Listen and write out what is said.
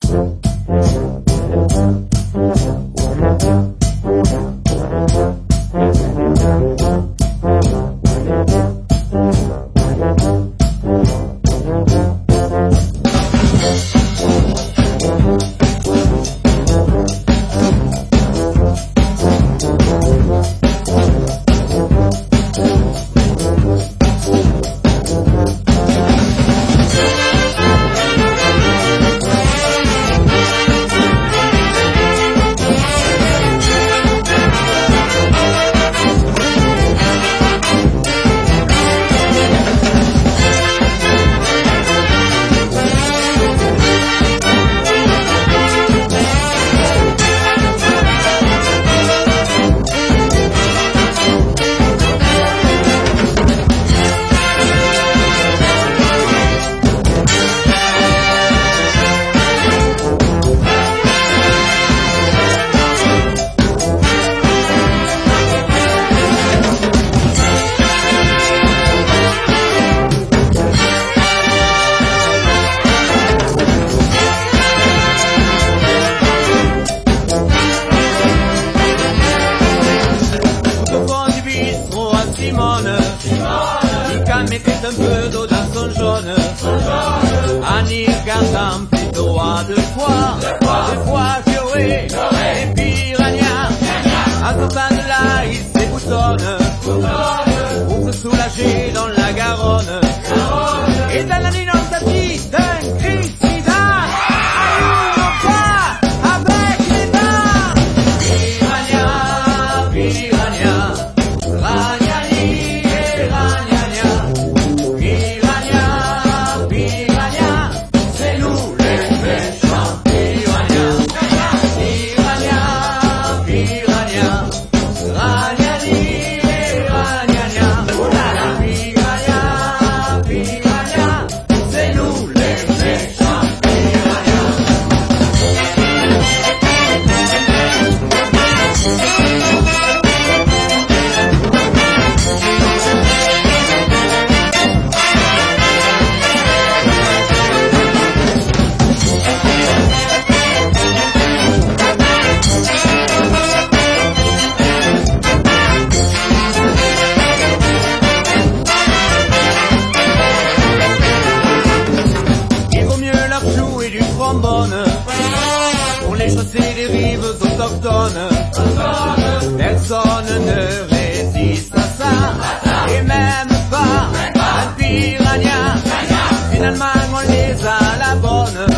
Mettez un peu d'eau dans son jaune. Annie regarde plutôt droit de foie. Des fois fioré, des piranhas. À ce pas de là, il s'éboutonne pour se soulager dans la Garonne. Et dans la nuit dans sa vie d'un cri sida. Allume pas avec les dents. Piranha, piranha, ragnani et ragnagna. Piranha, piranha, c'est nous les méchants. Piranha, piranha, piranha, ragnani et ragnagna. Piranha, piranha, c'est nous les méchants. Piranha. Il vaut mieux leur jouer du trombone pour les chausser des rives autochtones. Personne ne résiste à ça, et même pas un piranha. Finalement on les a à la bonne.